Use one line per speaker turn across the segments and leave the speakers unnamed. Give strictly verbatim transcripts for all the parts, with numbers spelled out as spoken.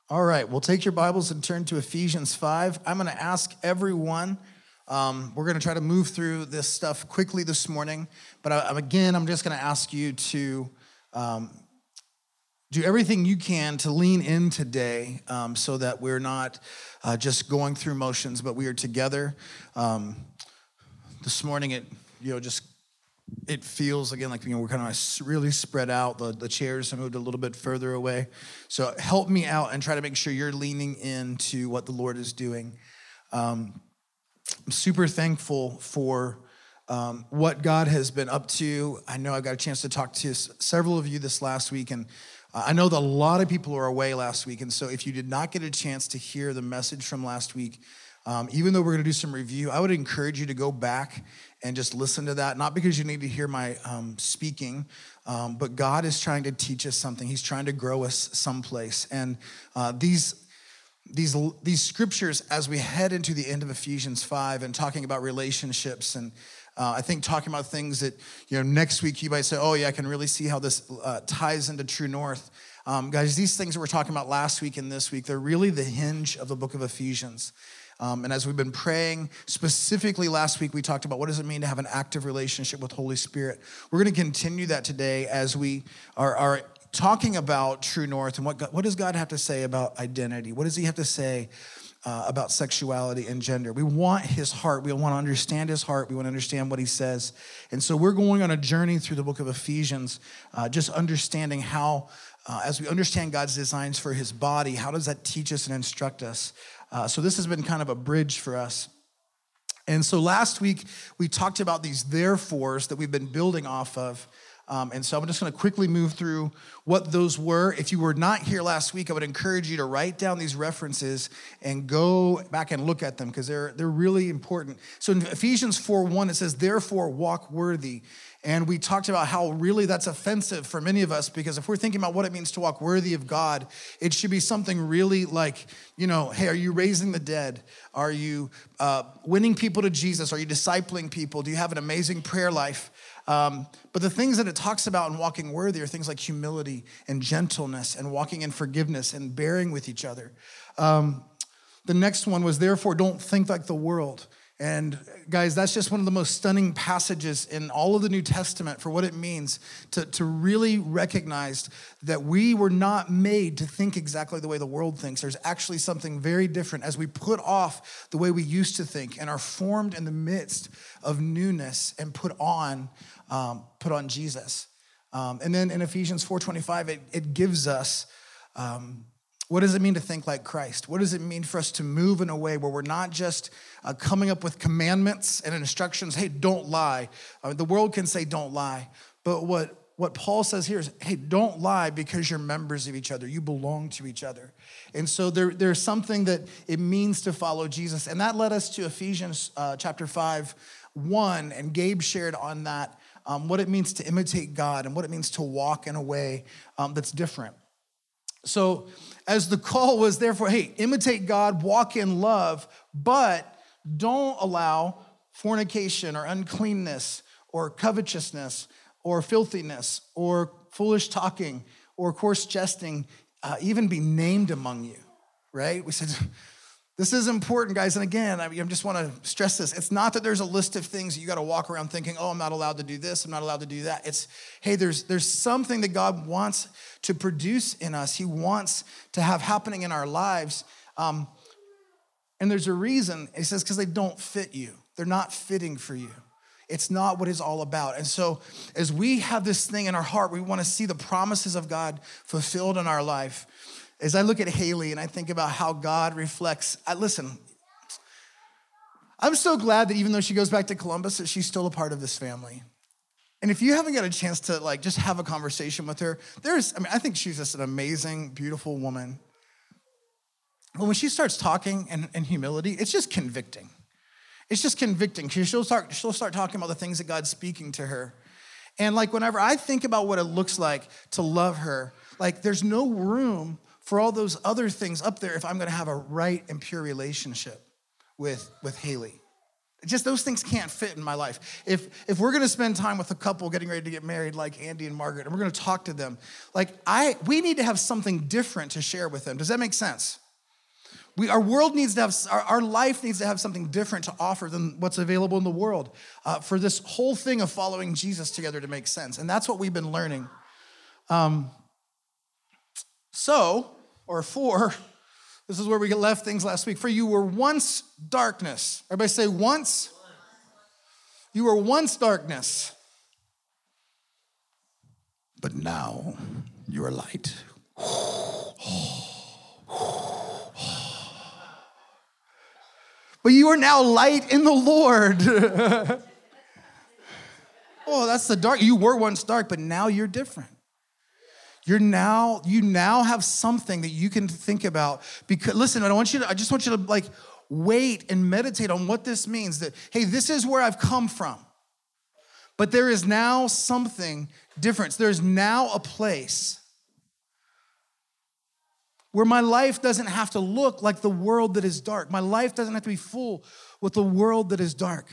All right, well, take your Bibles and turn to Ephesians five. I'm going to ask everyone, um, we're going to try to move through this stuff quickly this morning, but I, again, I'm just going to ask you to um, do everything you can to lean in today um, so that we're not uh, just going through motions, but we are together. Um, this morning, it, you know, just It feels, again, like, you know, we're kind of really spread out. The, the chairs have moved a little bit further away. So help me out and try to make sure you're leaning into what the Lord is doing. Um, I'm super thankful for um, what God has been up to. I know I got a chance to talk to s- several of you this last week, and uh, I know that a lot of people were away last week. And so if you did not get a chance to hear the message from last week, Um, even though we're going to do some review, I would encourage you to go back and just listen to that. Not because you need to hear my um, speaking, um, but God is trying to teach us something. He's trying to grow us someplace. And uh, these these these scriptures, as we head into the end of Ephesians five and talking about relationships, and uh, I think talking about things that, you know, next week you might say, oh yeah, I can really see how this uh, ties into True North. Um, guys, these things that we're talking about last week and this week, they're really the hinge of the book of Ephesians. Um, and as we've been praying, specifically last week, we talked about what does it mean to have an active relationship with Holy Spirit. We're going to continue that today as we are, are talking about True North and what God, what does God have to say about identity? What does he have to say uh, about sexuality and gender? We want his heart. We want to understand his heart. We want to understand what he says. And so we're going on a journey through the book of Ephesians, uh, just understanding how, uh, as we understand God's designs for his body, how does that teach us and instruct us? Uh, so this has been kind of a bridge for us. And so last week, we talked about these therefores that we've been building off of. Um, and so I'm just going to quickly move through what those were. If you were not here last week, I would encourage you to write down these references and go back and look at them because they're, they're really important. So in Ephesians four one, it says, therefore walk worthy. And we talked about how really that's offensive for many of us because if we're thinking about what it means to walk worthy of God, it should be something really like, you know, hey, are you raising the dead? Are you uh, winning people to Jesus? Are you discipling people? Do you have an amazing prayer life? Um, but the things that it talks about in walking worthy are things like humility and gentleness and walking in forgiveness and bearing with each other. Um, the next one was, therefore, don't think like the world. And guys, that's just one of the most stunning passages in all of the New Testament for what it means to, to really recognize that we were not made to think exactly the way the world thinks. There's actually something very different as we put off the way we used to think and are formed in the midst of newness and put on, um, put on Jesus. Um, and then in Ephesians four twenty-five, it, it gives us um, what does it mean to think like Christ? What does it mean for us to move in a way where we're not just uh, coming up with commandments and instructions? Hey, don't lie. Uh, the world can say don't lie. But what, what Paul says here is, hey, don't lie because you're members of each other. You belong to each other. And so there, there's something that it means to follow Jesus. And that led us to Ephesians uh, chapter five, one. And Gabe shared on that, um, what it means to imitate God and what it means to walk in a way um, that's different. So as the call was, therefore, hey, imitate God, walk in love, but don't allow fornication or uncleanness or covetousness or filthiness or foolish talking or coarse jesting uh, even be named among you, right? We said, this is important, guys. And again, I just want to stress this. It's not that there's a list of things that you got to walk around thinking, oh, I'm not allowed to do this. I'm not allowed to do that. It's, hey, there's, there's something that God wants to produce in us. He wants to have happening in our lives. Um, and there's a reason. He says, because they don't fit you. They're not fitting for you. It's not what it's all about. And so as we have this thing in our heart, we want to see the promises of God fulfilled in our life. As I look at Haley and I think about how God reflects, I, listen, I'm so glad that even though she goes back to Columbus, that she's still a part of this family. And if you haven't got a chance to like just have a conversation with her, there's, I mean, I think she's just an amazing, beautiful woman. But when she starts talking in, in humility, it's just convicting. It's just convicting because she'll start, she'll start talking about the things that God's speaking to her. And like whenever I think about what it looks like to love her, like there's no room for all those other things up there if I'm going to have a right and pure relationship with, with Haley. Just those things can't fit in my life. If if we're gonna spend time with a couple getting ready to get married like Andy and Margaret, and we're gonna talk to them, like I, we need to have something different to share with them. Does that make sense? We, our world needs to have, our, our life needs to have something different to offer than what's available in the world uh, for this whole thing of following Jesus together to make sense. And that's what we've been learning. Um, so, or for, this is where we left things last week. For you were once darkness. Everybody say once. You were once darkness. But now you are light. But you are now light in the Lord. Oh, that's the dark. You were once dark, but now you're different. You're now, you now have something that you can think about. Because listen, I don't want you to, I just want you to like wait and meditate on what this means. That, hey, this is where I've come from. But there is now something different. There's now a place where my life doesn't have to look like the world that is dark. My life doesn't have to be full with the world that is dark.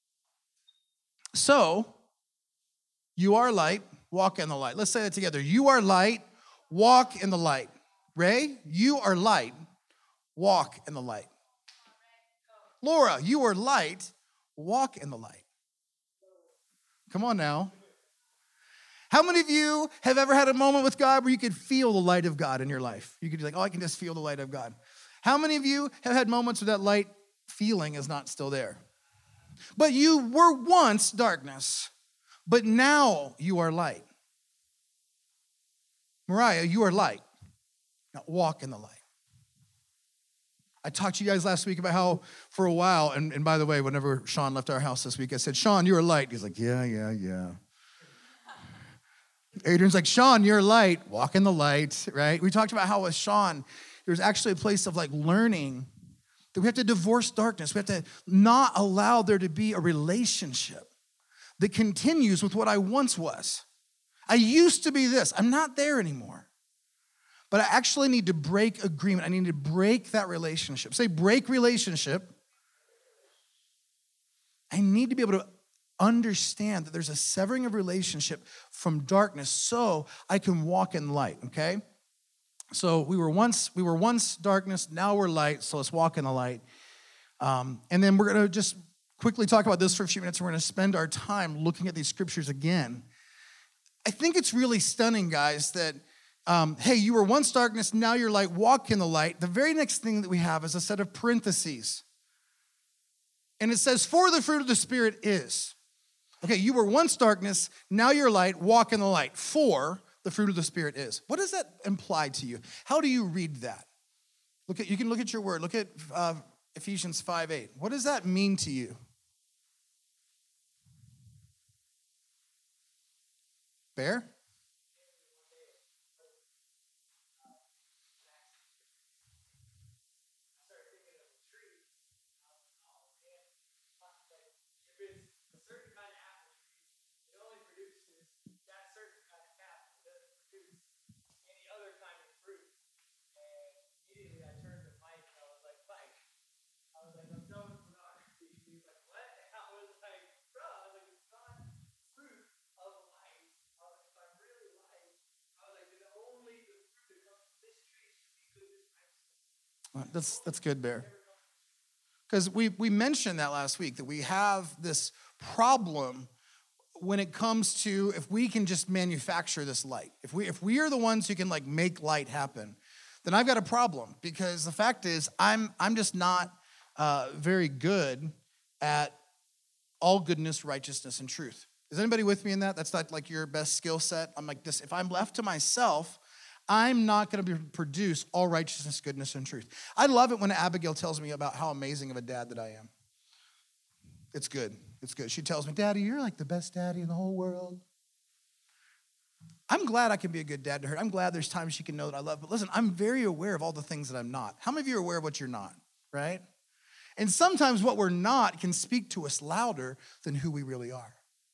So, you are light, walk in the light. Let's say that together. You are light, walk in the light. Ray, you are light, walk in the light. Laura, you are light, walk in the light. Come on now. How many of you have ever had a moment with God where you could feel the light of God in your life? You could be like, oh, I can just feel the light of God. How many of you have had moments where that light feeling is not still there? But you were once darkness, but now you are light. Mariah, you are light. Now walk in the light. I talked to you guys last week about how for a while, and, and by the way, whenever Sean left our house this week, I said, Sean, you're a light. He's like, yeah, yeah, yeah. Adrian's like, Sean, you're light, walk in the light, right? We talked about how with Sean, there's actually a place of like learning that we have to divorce darkness. We have to not allow there to be a relationship that continues with what I once was. I used to be this. I'm not there anymore. But I actually need to break agreement. I need to break that relationship. Say break relationship. I need to be able to understand that there's a severing of relationship from darkness so I can walk in light, okay? So we were once we were once darkness, now we're light, so let's walk in the light. Um, and then we're going to just quickly talk about this for a few minutes, and we're going to spend our time looking at these scriptures again. I think it's really stunning, guys, that, um, hey, you were once darkness, now you're light, walk in the light. The very next thing that we have is a set of parentheses. And it says, for the fruit of the Spirit is. Okay, you were once darkness, now you're light, walk in the light. For the fruit of the Spirit is. What does that imply to you? How do you read that? Look at, you can look at your word. Look at uh, Ephesians five eight. What does that mean to you? Bear? That's that's good, Bear. Because we, we mentioned that last week, that we have this problem when it comes to if we can just manufacture this light. If we if we are the ones who can like make light happen, then I've got a problem. Because the fact is, I'm I'm just not uh, very good at all goodness, righteousness, and truth. Is anybody with me in that? That's not like your best skill set. I'm like this. If I'm left to myself, I'm not going to produce all righteousness, goodness, and truth. I love it when Abigail tells me about how amazing of a dad that I am. It's good. It's good. She tells me, Daddy, you're like the best daddy in the whole world. I'm glad I can be a good dad to her. I'm glad there's times she can know that I love. But listen, I'm very aware of all the things that I'm not. How many of you are aware of what you're not, right? And sometimes what we're not can speak to us louder than who we really are.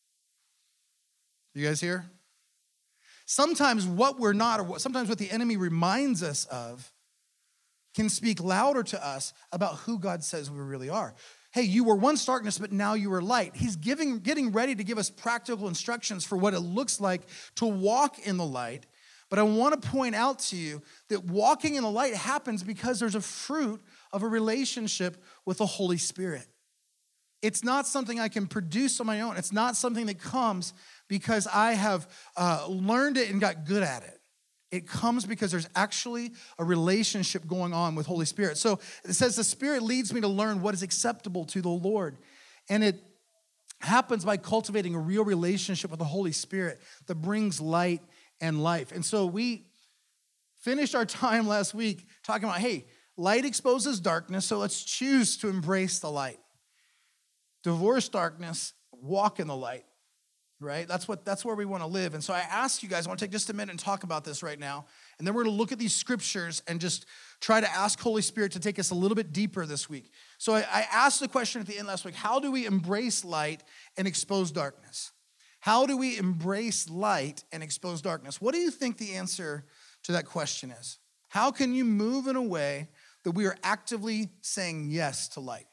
You guys here? Sometimes what we're not, or what, sometimes what the enemy reminds us of can speak louder to us about who God says we really are. hey, you were once darkness, but now you are light. He's giving, getting ready to give us practical instructions for what it looks like to walk in the light. But I want to point out to you that walking in the light happens because there's a fruit of a relationship with the Holy Spirit. It's not something I can produce on my own. It's not something that comes because I have uh, learned it and got good at it. It comes because there's actually a relationship going on with Holy Spirit. So it says the Spirit leads me to learn what is acceptable to the Lord. And it happens by cultivating a real relationship with the Holy Spirit that brings light and life. And so we finished our time last week talking about, hey, light exposes darkness, so let's choose to embrace the light. Divorce darkness, walk in the light. Right? That's what that's where we want to live. And so I ask you guys, I want to take just a minute and talk about this right now. And then we're going to look at these scriptures and just try to ask Holy Spirit to take us a little bit deeper this week. So I, I asked the question at the end last week, how do we embrace light and expose darkness? How do we embrace light and expose darkness? What do you think the answer to that question is? How can you move in a way that we are actively saying yes to light?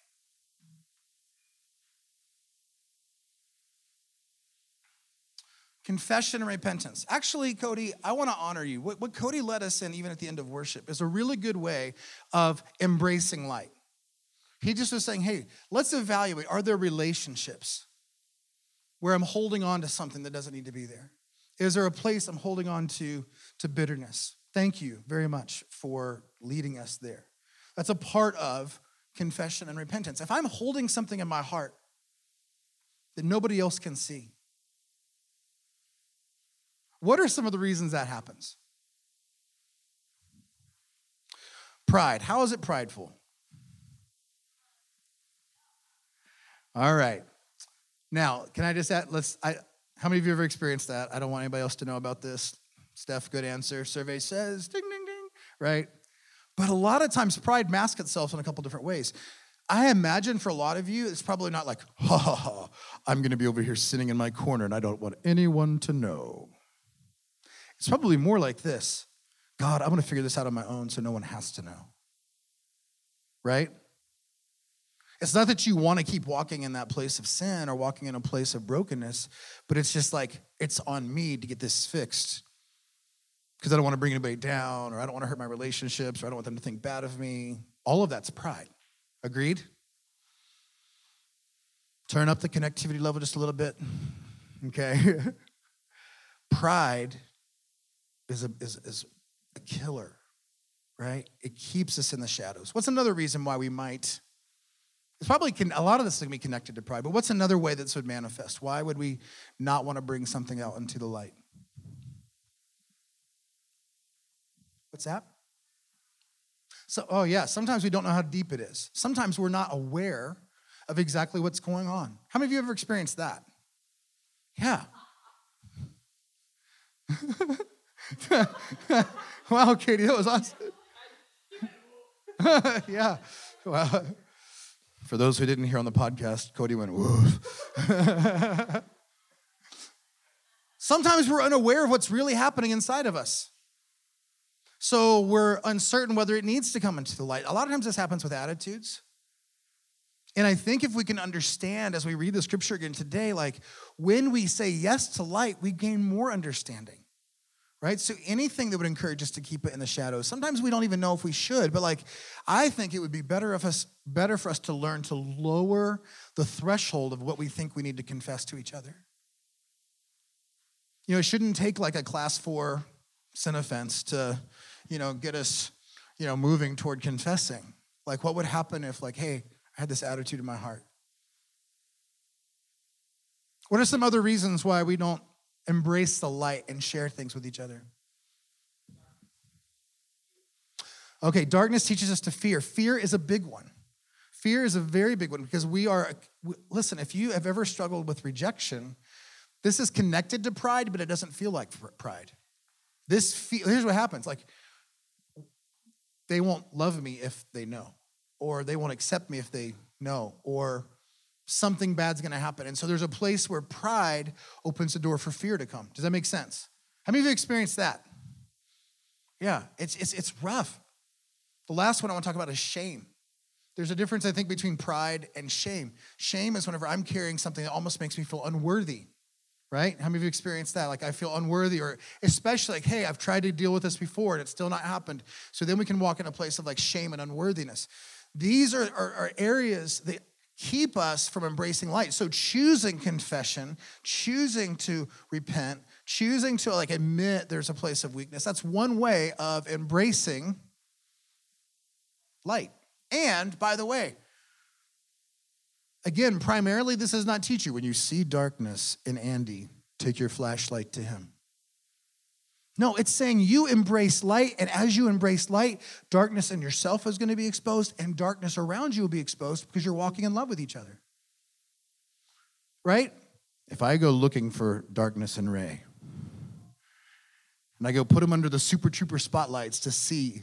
Confession and repentance. Actually, Cody, I want to honor you. What, what Cody led us in, even at the end of worship, is a really good way of embracing light. He just was saying, hey, let's evaluate, are there relationships where I'm holding on to something that doesn't need to be there? Is there a place I'm holding on to, to bitterness? Thank you very much for leading us there. That's a part of confession and repentance. If I'm holding something in my heart that nobody else can see, what are some of the reasons that happens? Pride. How is it prideful? All right. Now, can I just add, let's, I, how many of you have ever experienced that? I don't want anybody else to know about this. Steph, good answer. Survey says, ding, ding, ding, right? But a lot of times pride masks itself in a couple different ways. I imagine for a lot of you, it's probably not like, ha, ha, ha, I'm going to be over here sitting in my corner and I don't want anyone to know. It's probably more like this. God, I'm going to figure this out on my own so no one has to know. Right? It's not that you want to keep walking in that place of sin or walking in a place of brokenness, but it's just like, it's on me to get this fixed because I don't want to bring anybody down, or I don't want to hurt my relationships, or I don't want them to think bad of me. All of that's pride. Agreed? Turn up the connectivity level just a little bit. Okay? Pride is a, is, is a killer, right? It keeps us in the shadows. What's another reason why we might, it's probably, can, a lot of this is going to be connected to pride, but what's another way that this would manifest? Why would we not want to bring something out into the light? What's that? So, oh yeah, sometimes we don't know how deep it is. Sometimes we're not aware of exactly what's going on. How many of you have ever experienced that? Yeah. Wow, Katie, that was awesome. Yeah. Well, for those who didn't hear on the podcast, Cody went, woof. Sometimes we're unaware of what's really happening inside of us. So we're uncertain whether it needs to come into the light. A lot of times this happens with attitudes. And I think if we can understand as we read the scripture again today, like when we say yes to light, we gain more understanding. Right? So anything that would encourage us to keep it in the shadows. Sometimes we don't even know if we should, but like I think it would be better if us better for us to learn to lower the threshold of what we think we need to confess to each other. You know, it shouldn't take like a class four sin offense to, you know, get us, you know, moving toward confessing. Like what would happen if like, hey, I had this attitude in my heart? What are some other reasons why we don't embrace the light and share things with each other? Okay, darkness teaches us to fear. Fear is a big one. Fear is a very big one because we are, listen, if you have ever struggled with rejection, this is connected to pride, but it doesn't feel like pride. This fe- here's what happens. Like, they won't love me if they know, or they won't accept me if they know, or something bad's going to happen. And so there's a place where pride opens the door for fear to come. Does that make sense? How many of you experienced that? Yeah, it's it's it's rough. The last one I want to talk about is shame. There's a difference, I think, between pride and shame. Shame is whenever I'm carrying something that almost makes me feel unworthy, right? How many of you experienced that? Like I feel unworthy, or especially like, hey, I've tried to deal with this before and it's still not happened. So then we can walk in a place of like shame and unworthiness. These are, are, are areas that keep us from embracing light. So choosing confession, choosing to repent, choosing to like admit there's a place of weakness, that's one way of embracing light. And by the way, again, primarily this does not teach you when you see darkness in Andy, take your flashlight to him. No, it's saying you embrace light, and as you embrace light, darkness in yourself is going to be exposed, and darkness around you will be exposed because you're walking in love with each other. Right? If I go looking for darkness in Ray, and I go put him under the Super Trooper spotlights to see,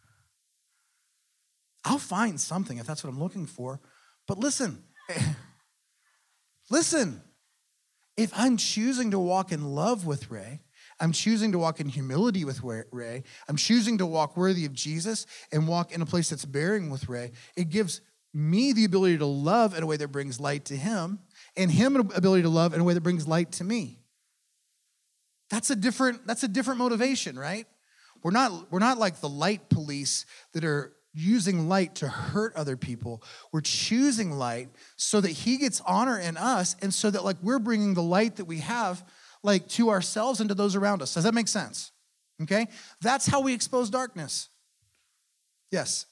I'll find something if that's what I'm looking for. But listen, listen, if I'm choosing to walk in love with Ray, I'm choosing to walk in humility with Ray, I'm choosing to walk worthy of Jesus and walk in a place that's bearing with Ray, it gives me the ability to love in a way that brings light to him, and him an ability to love in a way that brings light to me. That's a different, that's a different motivation, right? We're not, we're not like the light police that are using light to hurt other people. We're choosing light so that he gets honor in us, and so that like we're bringing the light that we have like to ourselves and to those around us. Does that make sense? Okay? That's how we expose darkness. Yes.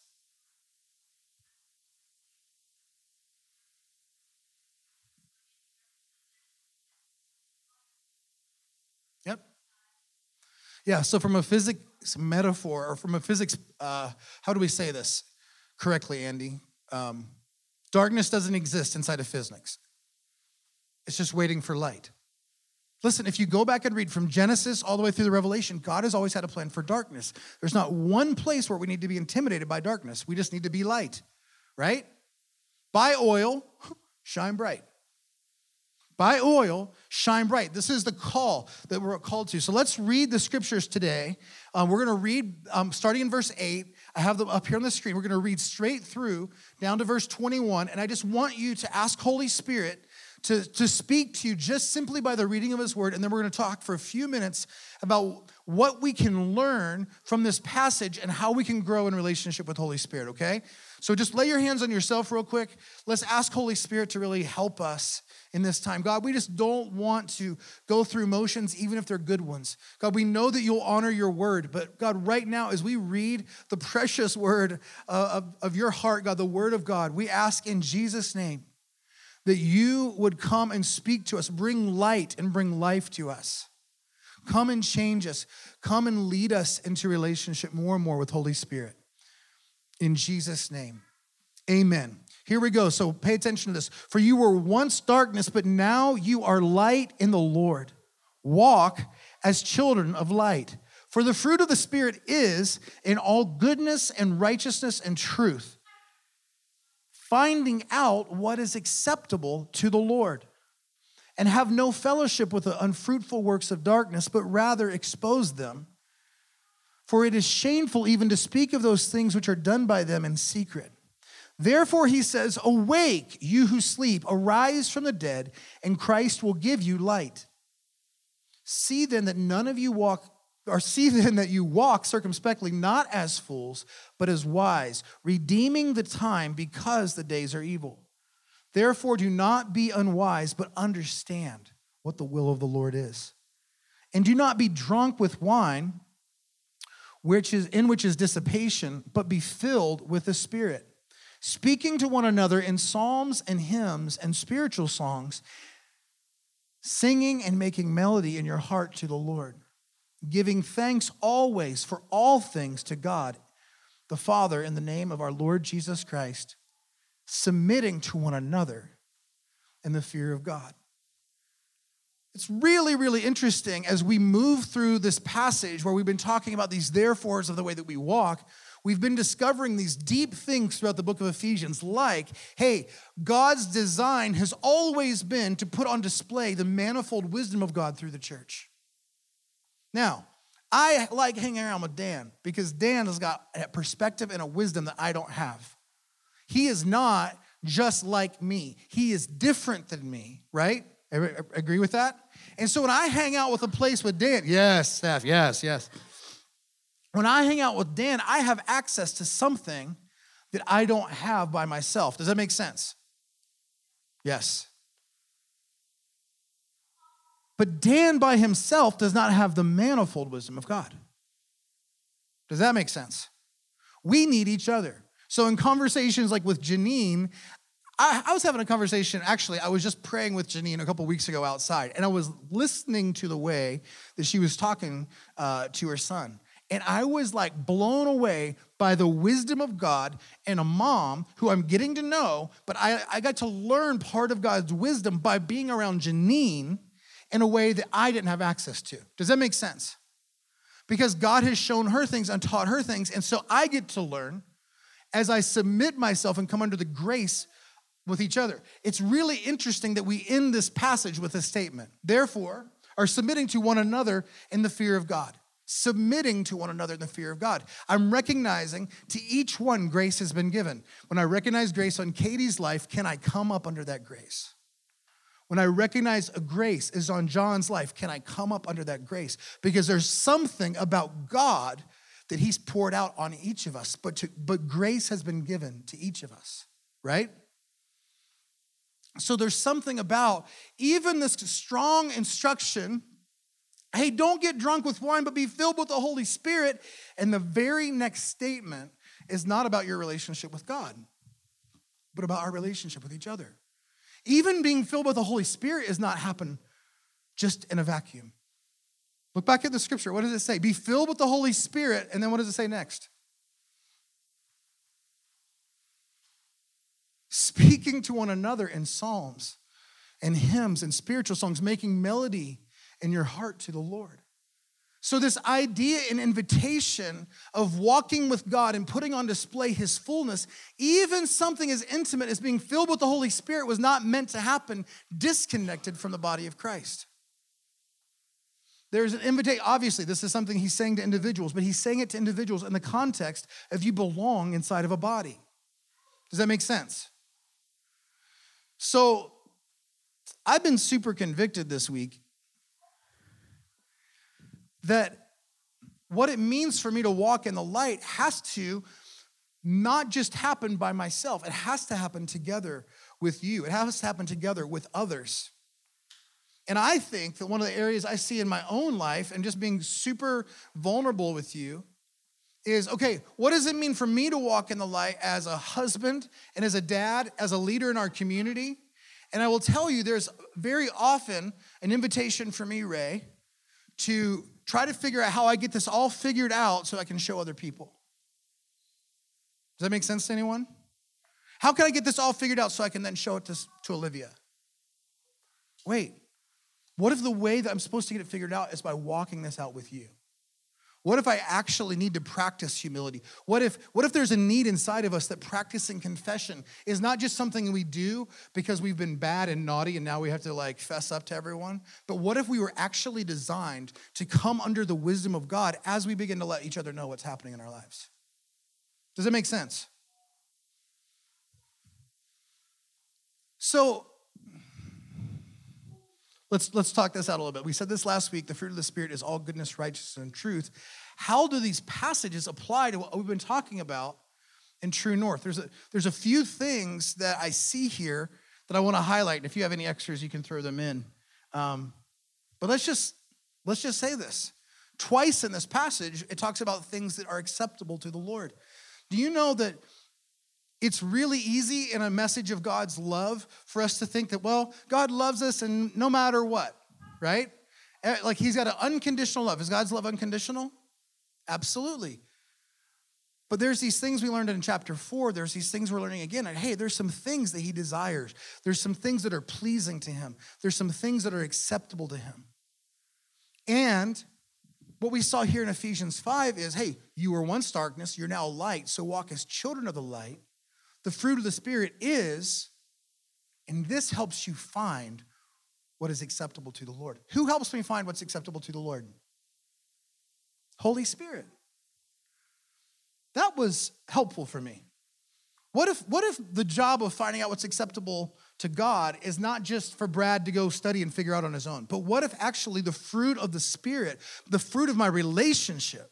Yep. Yeah, so from a physics metaphor, or from a physics, uh, how do we say this correctly, Andy? Um, darkness doesn't exist inside of physics. It's just waiting for light. Listen, if you go back and read from Genesis all the way through the Revelation, God has always had a plan for darkness. There's not one place where we need to be intimidated by darkness. We just need to be light, right? Buy oil, shine bright. Buy oil, shine bright. This is the call that we're called to. So let's read the scriptures today. Um, we're going to read, um, starting in verse eight. I have them up here on the screen. We're going to read straight through down to verse twenty-one. And I just want you to ask Holy Spirit to, to speak to you just simply by the reading of his word. And then we're going to talk for a few minutes about what we can learn from this passage and how we can grow in relationship with Holy Spirit, okay? So just lay your hands on yourself real quick. Let's ask Holy Spirit to really help us in this time. God, we just don't want to go through motions, even if they're good ones. God, we know that you'll honor your word, but God, right now, as we read the precious word uh, of, of your heart, God, the word of God, we ask in Jesus' name that you would come and speak to us, bring light and bring life to us. Come and change us. Come and lead us into relationship more and more with Holy Spirit. In Jesus' name, amen. Here we go. So pay attention to this. For you were once darkness, but now you are light in the Lord. Walk as children of light. For the fruit of the Spirit is in all goodness and righteousness and truth, finding out what is acceptable to the Lord. And have no fellowship with the unfruitful works of darkness, but rather expose them. For it is shameful even to speak of those things which are done by them in secret. Therefore, he says, awake, you who sleep, arise from the dead, and Christ will give you light. See then that none of you walk, or see then that you walk circumspectly, not as fools, but as wise, redeeming the time because the days are evil. Therefore, do not be unwise, but understand what the will of the Lord is. And do not be drunk with wine, which is in which is dissipation, but be filled with the Spirit, speaking to one another in psalms and hymns and spiritual songs, singing and making melody in your heart to the Lord, giving thanks always for all things to God, the Father, in the name of our Lord Jesus Christ, submitting to one another in the fear of God. It's really, really interesting as we move through this passage where we've been talking about these therefores of the way that we walk. We've been discovering these deep things throughout the book of Ephesians, like, hey, God's design has always been to put on display the manifold wisdom of God through the church. Now, I like hanging around with Dan because Dan has got a perspective and a wisdom that I don't have. He is not just like me. He is different than me, right? Agree with that? And so when I hang out with a place with Dan, yes, Steph, yes, yes. When I hang out with Dan, I have access to something that I don't have by myself. Does that make sense? Yes. But Dan by himself does not have the manifold wisdom of God. Does that make sense? We need each other. So in conversations like with Janine, I, I was having a conversation, actually, I was just praying with Janine a couple weeks ago outside, and I was listening to the way that she was talking uh, to her son. And I was like blown away by the wisdom of God and a mom who I'm getting to know, but I, I got to learn part of God's wisdom by being around Janine in a way that I didn't have access to. Does that make sense? Because God has shown her things and taught her things, and so I get to learn as I submit myself and come under the grace with each other. It's really interesting that we end this passage with a statement. Therefore, are submitting to one another in the fear of God. Submitting to one another in the fear of God. I'm recognizing to each one grace has been given. When I recognize grace on Katie's life, can I come up under that grace? When I recognize a grace is on John's life, can I come up under that grace? Because there's something about God that he's poured out on each of us, but, to, but grace has been given to each of us, right? So there's something about even this strong instruction, hey, don't get drunk with wine, but be filled with the Holy Spirit. And the very next statement is not about your relationship with God, but about our relationship with each other. Even being filled with the Holy Spirit does not happen just in a vacuum. Look back at the scripture. What does it say? Be filled with the Holy Spirit. And then what does it say next? Speaking to one another in psalms and hymns and spiritual songs, making melody in your heart to the Lord. So this idea and invitation of walking with God and putting on display his fullness, even something as intimate as being filled with the Holy Spirit, was not meant to happen disconnected from the body of Christ. There's an invitation. Obviously, this is something he's saying to individuals, but he's saying it to individuals in the context of you belong inside of a body. Does that make sense? So I've been super convicted this week that what it means for me to walk in the light has to not just happen by myself. It has to happen together with you. It has to happen together with others. And I think that one of the areas I see in my own life, and just being super vulnerable with you, is, okay, what does it mean for me to walk in the light as a husband and as a dad, as a leader in our community? And I will tell you, there's very often an invitation for me, Ray, to try to figure out how I get this all figured out so I can show other people. Does that make sense to anyone? How can I get this all figured out so I can then show it to, to Olivia? Wait, what if the way that I'm supposed to get it figured out is by walking this out with you? What if I actually need to practice humility? What if, what if there's a need inside of us that practicing confession is not just something we do because we've been bad and naughty and now we have to like fess up to everyone? But what if we were actually designed to come under the wisdom of God as we begin to let each other know what's happening in our lives? Does it make sense? So let's, let's talk this out a little bit. We said this last week, the fruit of the Spirit is all goodness, righteousness, and truth. How do these passages apply to what we've been talking about in True North? There's a, there's a few things that I see here that I want to highlight. And if you have any extras, you can throw them in. Um, but let's just, let's just say this. Twice in this passage, it talks about things that are acceptable to the Lord. Do you know that it's really easy in a message of God's love for us to think that, well, God loves us and no matter what, right? Like he's got an unconditional love. Is God's love unconditional? Absolutely. But there's these things we learned in chapter four. There's these things we're learning again. And hey, there's some things that he desires. There's some things that are pleasing to him. There's some things that are acceptable to him. And what we saw here in Ephesians five is, hey, you were once darkness, you're now light, so walk as children of the light. The fruit of the Spirit is, and this helps you find what is acceptable to the Lord. Who helps me find what's acceptable to the Lord? Holy Spirit. That was helpful for me. What if, what if the job of finding out what's acceptable to God is not just for Brad to go study and figure out on his own, but what if actually the fruit of the Spirit, the fruit of my relationship?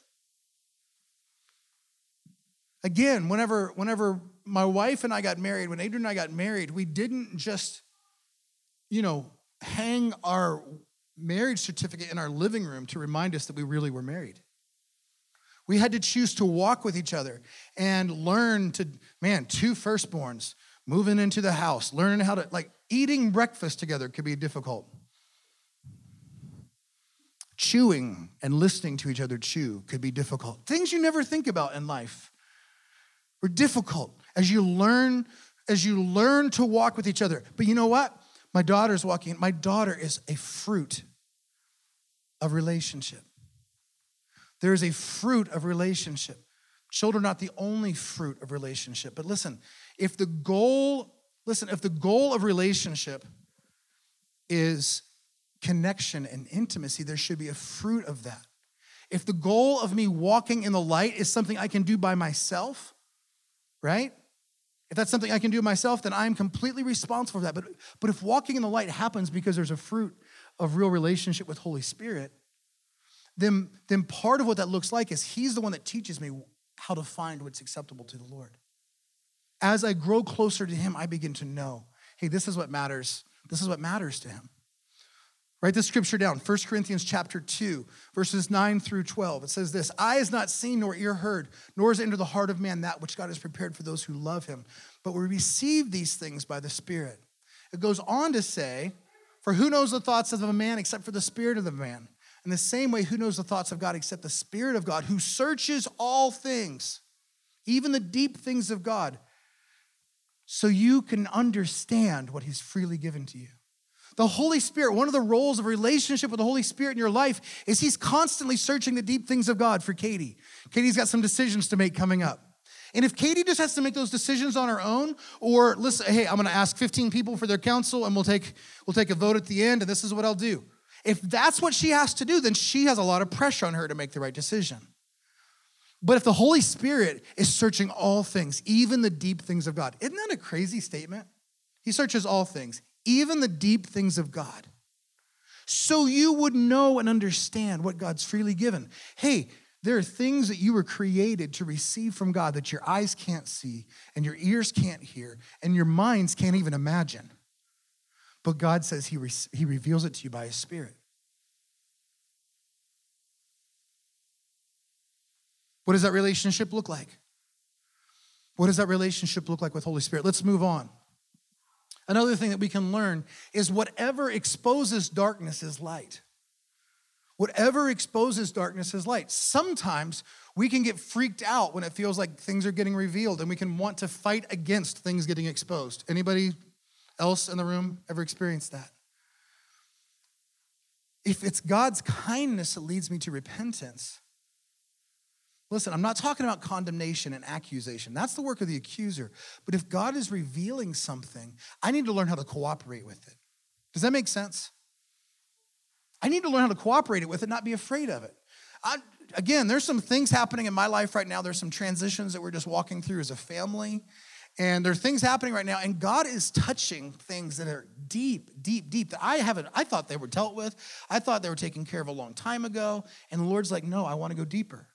Again, whenever, whenever my wife and I got married, when Adrian and I got married, we didn't just, you know, hang our marriage certificate in our living room to remind us that we really were married. We had to choose to walk with each other and learn to, man, two firstborns, moving into the house, learning how to, like, eating breakfast together could be difficult. Chewing and listening to each other chew could be difficult. Things you never think about in life are difficult as you learn, as you learn to walk with each other. But you know what? My daughter's walking. My daughter is a fruit of relationship. There is a fruit of relationship. Children are not the only fruit of relationship. But listen, if the goal, listen, if the goal of relationship is connection and intimacy, there should be a fruit of that. If the goal of me walking in the light is something I can do by myself, right? If that's something I can do myself, then I'm completely responsible for that. But, but if walking in the light happens because there's a fruit of real relationship with Holy Spirit, then, then part of what that looks like is he's the one that teaches me how to find what's acceptable to the Lord. As I grow closer to him, I begin to know, hey, this is what matters. This is what matters to him. Write this scripture down, First Corinthians chapter two, verses nine through twelve. It says this, eye has not seen nor ear heard, nor is it into the heart of man that which God has prepared for those who love him. But we receive these things by the Spirit. It goes on to say, for who knows the thoughts of a man except for the spirit of the man? In the same way, who knows the thoughts of God except the Spirit of God, who searches all things, even the deep things of God, so you can understand what he's freely given to you. The Holy Spirit, one of the roles of relationship with the Holy Spirit in your life is he's constantly searching the deep things of God for Katie. Katie's got some decisions to make coming up. And if Katie just has to make those decisions on her own, or listen, hey, I'm gonna ask fifteen people for their counsel and we'll take, we'll take a vote at the end and this is what I'll do. If that's what she has to do, then she has a lot of pressure on her to make the right decision. But if the Holy Spirit is searching all things, even the deep things of God, isn't that a crazy statement? He searches all things, even the deep things of God. So you would know and understand what God's freely given. Hey, there are things that you were created to receive from God that your eyes can't see and your ears can't hear and your minds can't even imagine. But God says he, re- he reveals it to you by his Spirit. What does that relationship look like? What does that relationship look like with Holy Spirit? Let's move on. Another thing that we can learn is whatever exposes darkness is light. Whatever exposes darkness is light. Sometimes we can get freaked out when it feels like things are getting revealed and we can want to fight against things getting exposed. Anybody else in the room ever experienced that? If it's God's kindness that leads me to repentance, listen, I'm not talking about condemnation and accusation. That's the work of the accuser. But if God is revealing something, I need to learn how to cooperate with it. Does that make sense? I need to learn how to cooperate with it, not be afraid of it. I, again, there's some things happening in my life right now. There's some transitions that we're just walking through as a family. And there are things happening right now, and God is touching things that are deep, deep, deep that I haven't, I thought they were dealt with. I thought they were taken care of a long time ago. And the Lord's like, no, I want to go deeper.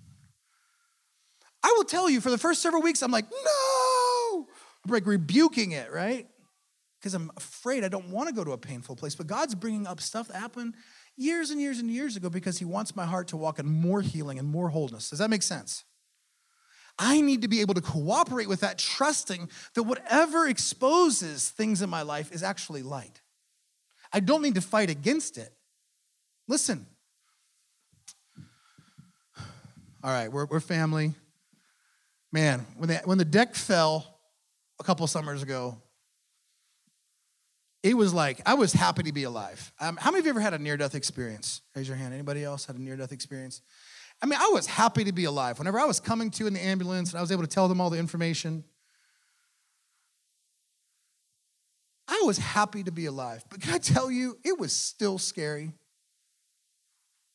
I will tell you, for the first several weeks, I'm like, no! I'm like rebuking it, right? Because I'm afraid I don't want to go to a painful place. But God's bringing up stuff that happened years and years and years ago because he wants my heart to walk in more healing and more wholeness. Does that make sense? I need to be able to cooperate with that, trusting that whatever exposes things in my life is actually light. I don't need to fight against it. Listen. All right, we're, we're family. Man, when the, when the deck fell a couple summers ago, it was like, I was happy to be alive. Um, how many of you ever had a near-death experience? Raise your hand. Anybody else had a near-death experience? I mean, I was happy to be alive. Whenever I was coming to in the ambulance and I was able to tell them all the information, I was happy to be alive. But can I tell you, it was still scary.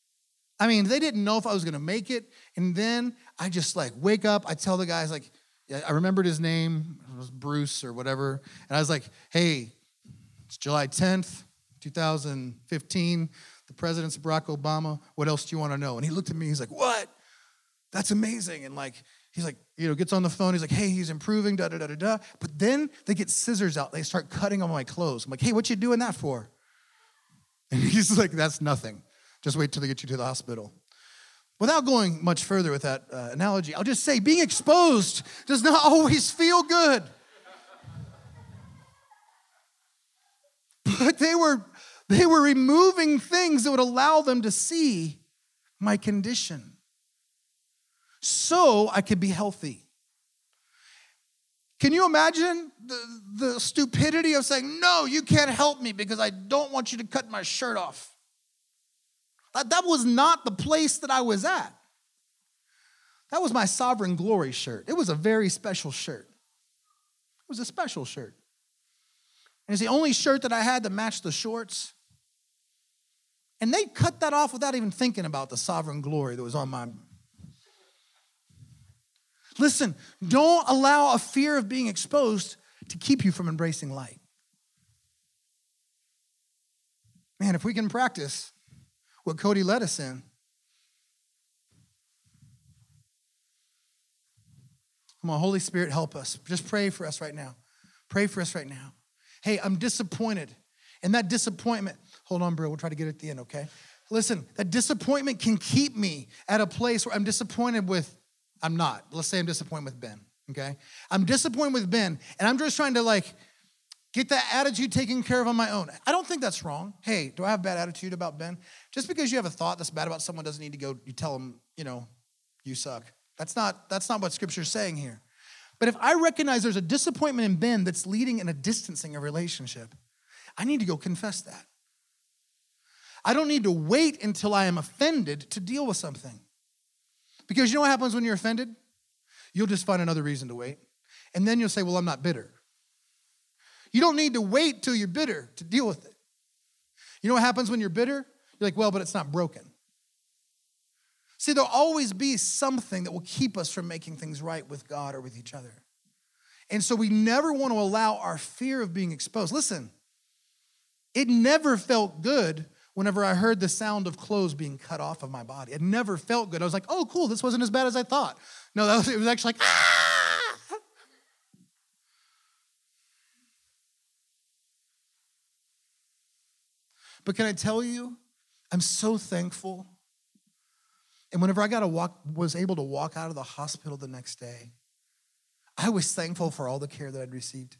I mean, they didn't know if I was going to make it. And then I just like wake up. I tell the guys like, I remembered his name. It was Bruce or whatever. And I was like, hey, it's July tenth, two thousand fifteen. The president's Barack Obama. What else do you want to know? And he looked at me. He's like, what? That's amazing. And like, he's like, you know, gets on the phone. He's like, hey, he's improving, da, da, da, da, da. But then they get scissors out. They start cutting on my clothes. I'm like, hey, what you doing that for? And he's like, that's nothing. Just wait till they get you to the hospital. Without going much further with that uh, analogy, I'll just say being exposed does not always feel good. But they were, they were removing things that would allow them to see my condition so I could be healthy. Can you imagine the, the stupidity of saying, no, you can't help me because I don't want you to cut my shirt off? That, that was not the place that I was at. That was my Sovereign Glory shirt. It was a very special shirt. It was a special shirt. And it's the only shirt that I had that matched the shorts. And they cut that off without even thinking about the Sovereign Glory that was on my... Listen, don't allow a fear of being exposed to keep you from embracing light. Man, if we can practice what Cody led us in. Come on, Holy Spirit, help us. Just pray for us right now. Pray for us right now. Hey, I'm disappointed. And that disappointment, hold on, bro, we'll try to get it at the end, okay? Listen, that disappointment can keep me at a place where I'm disappointed with, I'm not. Let's say I'm disappointed with Ben, okay? I'm disappointed with Ben, and I'm just trying to like, get that attitude taken care of on my own. I don't think that's wrong. Hey, do I have a bad attitude about Ben? Just because you have a thought that's bad about someone doesn't need to go, you tell them, you know, you suck. That's not, that's not what Scripture's saying here. But if I recognize there's a disappointment in Ben that's leading in a distancing of relationship, I need to go confess that. I don't need to wait until I am offended to deal with something. Because you know what happens when you're offended? You'll just find another reason to wait. And then you'll say, well, I'm not bitter. You don't need to wait till you're bitter to deal with it. You know what happens when you're bitter? You're like, well, but it's not broken. See, there'll always be something that will keep us from making things right with God or with each other. And so we never want to allow our fear of being exposed. Listen, it never felt good whenever I heard the sound of clothes being cut off of my body. It never felt good. I was like, oh, cool, this wasn't as bad as I thought. No, that was, it was actually like, ah! But can I tell you, I'm so thankful. And whenever I got to walk, was able to walk out of the hospital the next day, I was thankful for all the care that I'd received.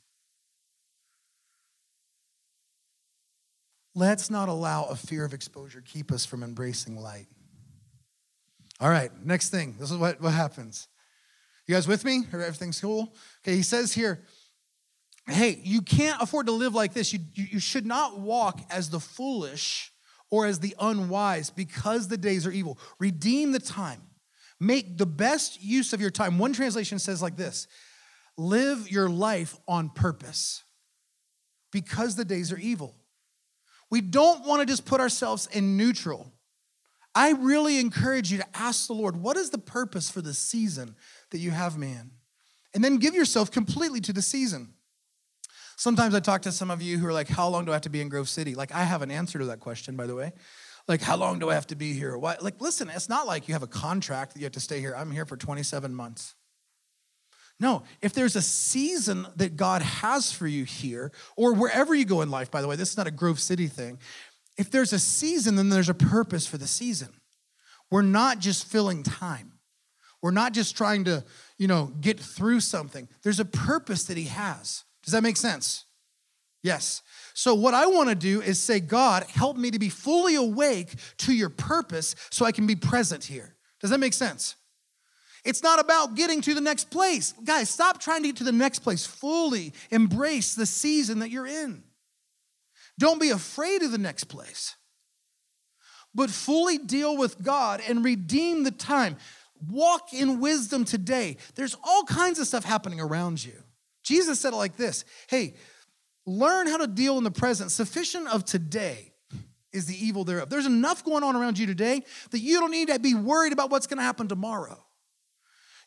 Let's not allow a fear of exposure keep us from embracing light. All right, next thing. This is what, what happens. You guys with me? Everything's cool? Okay, he says here, hey, you can't afford to live like this. You, you, you should not walk as the foolish or as the unwise because the days are evil. Redeem the time. Make the best use of your time. One translation says like this, live your life on purpose because the days are evil. We don't want to just put ourselves in neutral. I really encourage you to ask the Lord, what is the purpose for the season that you have me in? And then give yourself completely to the season. Sometimes I talk to some of you who are like, how long do I have to be in Grove City? Like, I have an answer to that question, by the way. Like, how long do I have to be here? Why? Like, listen, it's not like you have a contract that you have to stay here. I'm here for twenty-seven months. No, if there's a season that God has for you here, or wherever you go in life, by the way, this is not a Grove City thing. If there's a season, then there's a purpose for the season. We're not just filling time. We're not just trying to, you know, get through something. There's a purpose that he has. Does that make sense? Yes. So what I want to do is say, God, help me to be fully awake to your purpose so I can be present here. Does that make sense? It's not about getting to the next place. Guys, stop trying to get to the next place. Fully embrace the season that you're in. Don't be afraid of the next place, but fully deal with God and redeem the time. Walk in wisdom today. There's all kinds of stuff happening around you. Jesus said it like this, hey, learn how to deal in the present. Sufficient of today is the evil thereof. There's enough going on around you today that you don't need to be worried about what's going to happen tomorrow.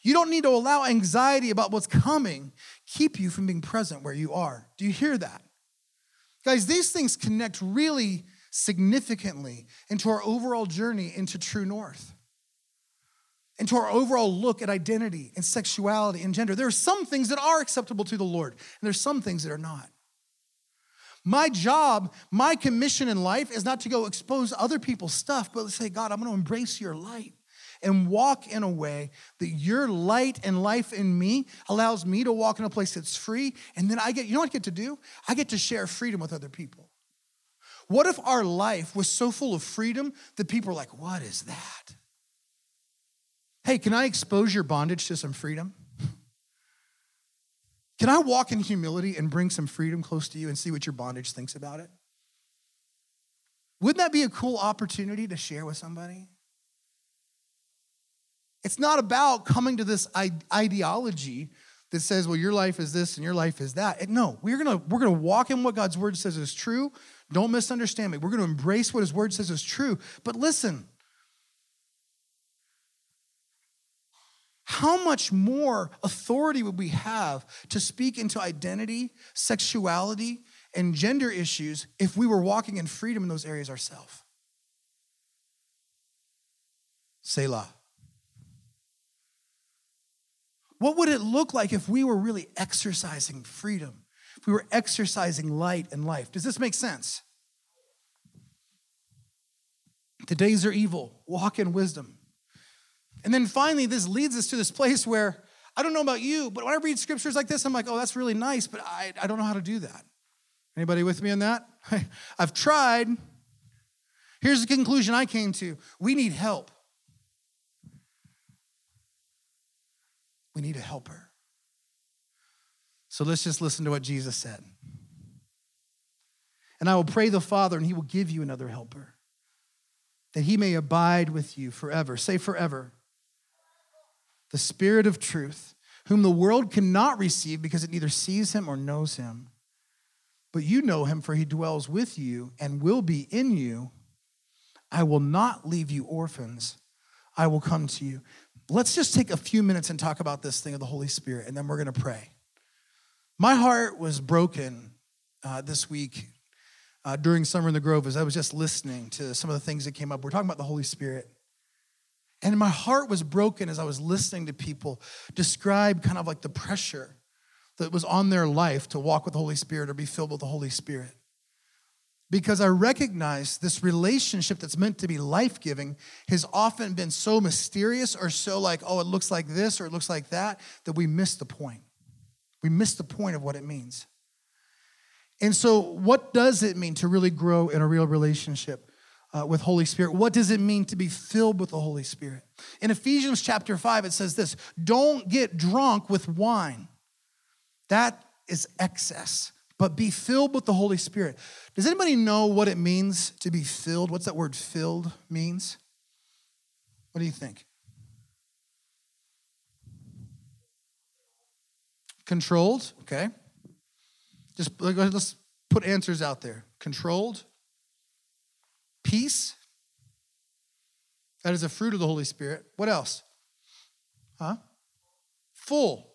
You don't need to allow anxiety about what's coming keep you from being present where you are. Do you hear that? Guys, these things connect really significantly into our overall journey into true north, into our overall look at identity and sexuality and gender. There are some things that are acceptable to the Lord, and there's some things that are not. My job, my commission in life is not to go expose other people's stuff, but to say, God, I'm going to embrace your light and walk in a way that your light and life in me allows me to walk in a place that's free. And then I get, you know what I get to do? I get to share freedom with other people. What if our life was so full of freedom that people are like, what is that? Hey, can I expose your bondage to some freedom? Can I walk in humility and bring some freedom close to you and see what your bondage thinks about it? Wouldn't that be a cool opportunity to share with somebody? It's not about coming to this ideology that says, well, your life is this and your life is that. And no, we're gonna, we're gonna walk in what God's word says is true. Don't misunderstand me. We're gonna embrace what his word says is true. But listen, how much more authority would we have to speak into identity, sexuality, and gender issues if we were walking in freedom in those areas ourselves? Selah. What would it look like if we were really exercising freedom? If we were exercising light and life? Does this make sense? The days are evil. Walk in wisdom. And then finally, this leads us to this place where, I don't know about you, but when I read scriptures like this, I'm like, oh, that's really nice, but I, I don't know how to do that. Anybody with me on that? I've tried. Here's the conclusion I came to. We need help. We need a helper. So let's just listen to what Jesus said. And I will pray the Father, and he will give you another helper, that he may abide with you forever. Say forever. The Spirit of truth, whom the world cannot receive because it neither sees him or knows him. But you know him, for he dwells with you and will be in you. I will not leave you orphans. I will come to you. Let's just take a few minutes and talk about this thing of the Holy Spirit, and then we're going to pray. My heart was broken uh, this week uh, during Summer in the Grove as I was just listening to some of the things that came up. We're talking about the Holy Spirit. And my heart was broken as I was listening to people describe kind of like the pressure that was on their life to walk with the Holy Spirit or be filled with the Holy Spirit. Because I recognize this relationship that's meant to be life-giving has often been so mysterious or so like, oh, it looks like this or it looks like that, that we miss the point. We miss the point of what it means. And so what does it mean to really grow in a real relationship uh, with Holy Spirit? What does it mean to be filled with the Holy Spirit? In Ephesians chapter five, it says this, don't get drunk with wine. That is excess. But be filled with the Holy Spirit. Does anybody know what it means to be filled? What's that word filled means? What do you think? Controlled, okay. Just let's put answers out there. Controlled. Peace. That is a fruit of the Holy Spirit. What else? Huh? Full.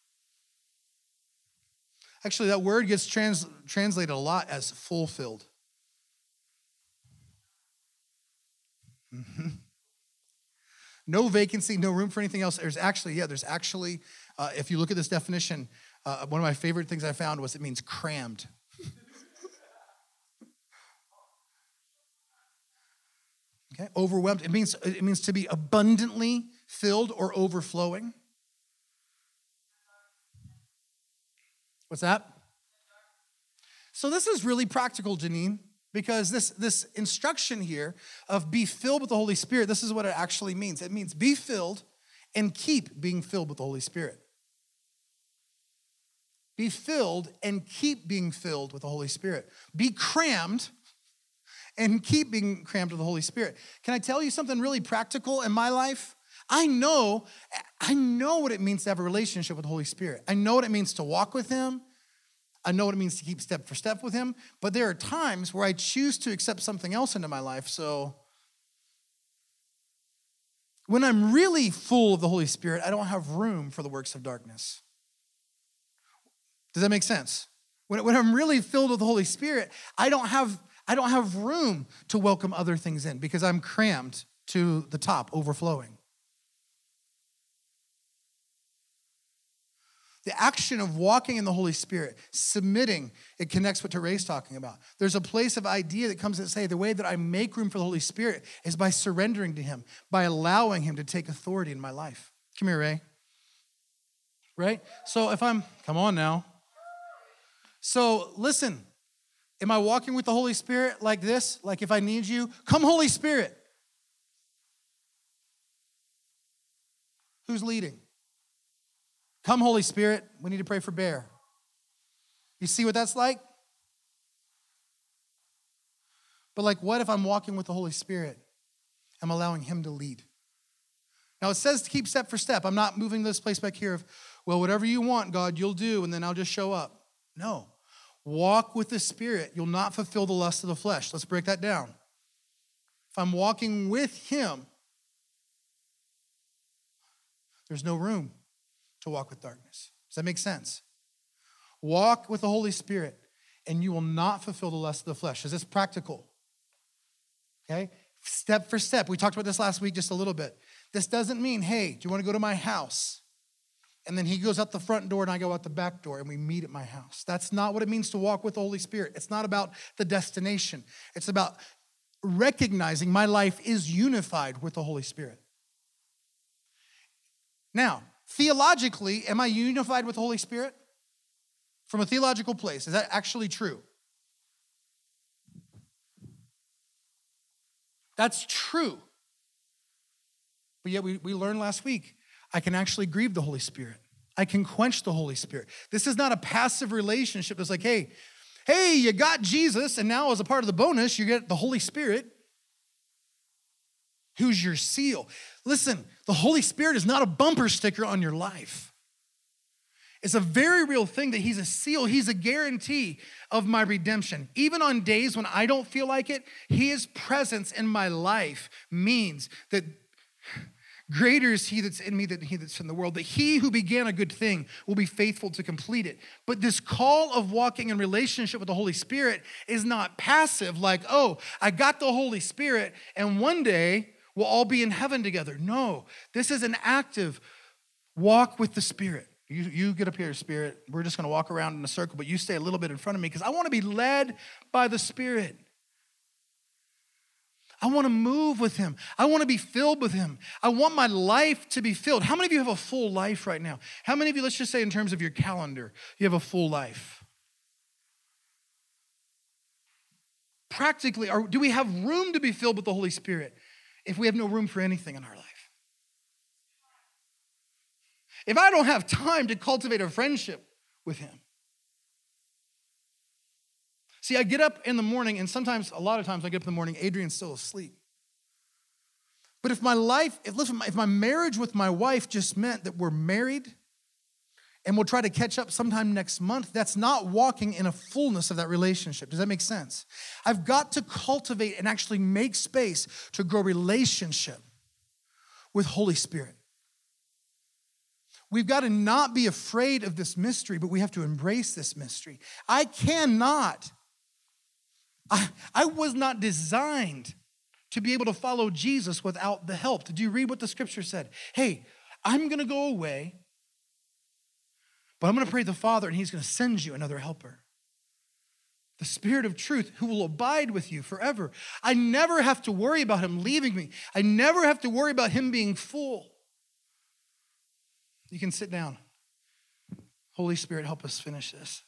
Actually, that word gets trans, translated a lot as fulfilled. Mm-hmm. No vacancy, no room for anything else. There's actually, yeah, there's actually, uh, if you look at this definition, uh, one of my favorite things I found was it means crammed. Okay, overwhelmed. It means, it means to be abundantly filled or overflowing. What's that? So this is really practical, Janine, because this, this instruction here of be filled with the Holy Spirit, this is what it actually means. It means be filled and keep being filled with the Holy Spirit. Be filled and keep being filled with the Holy Spirit. Be crammed and keep being crammed with the Holy Spirit. Can I tell you something really practical in my life? I know, I know what it means to have a relationship with the Holy Spirit. I know what it means to walk with him. I know what it means to keep step for step with him. But there are times where I choose to accept something else into my life. So When I'm really full of the Holy Spirit, I don't have room for the works of darkness. Does that make sense? When, when I'm really filled with the Holy Spirit, I don't have I don't have room to welcome other things in because I'm crammed to the top, overflowing. The action of walking in the Holy Spirit, submitting, it connects what Teray's talking about. There's a place of idea that comes and say the way that I make room for the Holy Spirit is by surrendering to him, by allowing him to take authority in my life. Come here, Ray. Right? So if I'm, come on now. So listen, am I walking with the Holy Spirit like this? Like if I need you, come Holy Spirit. Who's leading? Come, Holy Spirit, we need to pray for Bear. You see what that's like? But like, what if I'm walking with the Holy Spirit? I'm allowing him to lead. Now, it says to keep step for step. I'm not moving this place back here of, well, whatever you want, God, you'll do, and then I'll just show up. No. Walk with the Spirit. You'll not fulfill the lust of the flesh. Let's break that down. If I'm walking with him, there's no room to walk with darkness. Does that make sense? Walk with the Holy Spirit, and you will not fulfill the lust of the flesh. Is this practical? Okay? Step for step. We talked about this last week just a little bit. This doesn't mean, hey, do you want to go to my house? And then he goes out the front door and I go out the back door and we meet at my house. That's not what it means to walk with the Holy Spirit. It's not about the destination. It's about recognizing my life is unified with the Holy Spirit. Now, theologically, am I unified with the Holy Spirit? From a theological place, is that actually true? That's true. But yet we, we learned last week, I can actually grieve the Holy Spirit. I can quench the Holy Spirit. This is not a passive relationship. It's like, hey, hey, you got Jesus, and now as a part of the bonus, you get the Holy Spirit, who's your seal. Listen, the Holy Spirit is not a bumper sticker on your life. It's a very real thing that he's a seal. He's a guarantee of my redemption. Even on days when I don't feel like it, his presence in my life means that greater is he that's in me than he that's in the world, that he who began a good thing will be faithful to complete it. But this call of walking in relationship with the Holy Spirit is not passive, like, oh, I got the Holy Spirit, and one day we'll all be in heaven together. No, this is an active walk with the Spirit. You, you get up here, Spirit. We're just going to walk around in a circle, but you stay a little bit in front of me because I want to be led by the Spirit. I want to move with him. I want to be filled with him. I want my life to be filled. How many of you have a full life right now? How many of you, let's just say in terms of your calendar, you have a full life? Practically, or do we have room to be filled with the Holy Spirit if we have no room for anything in our life? If I don't have time to cultivate a friendship with him. See, I get up in the morning, and sometimes, a lot of times I get up in the morning, Adrian's still asleep. But if my life, if, listen, if my marriage with my wife just meant that we're married and we'll try to catch up sometime next month, that's not walking in a fullness of that relationship. Does that make sense? I've got to cultivate and actually make space to grow relationship with Holy Spirit. We've got to not be afraid of this mystery, but we have to embrace this mystery. I cannot, I, I was not designed to be able to follow Jesus without the help. Did you read what the scripture said? Hey, I'm going to go away, but I'm going to pray to the Father, and he's going to send you another helper. The Spirit of truth who will abide with you forever. I never have to worry about him leaving me. I never have to worry about him being full. You can sit down. Holy Spirit, help us finish this.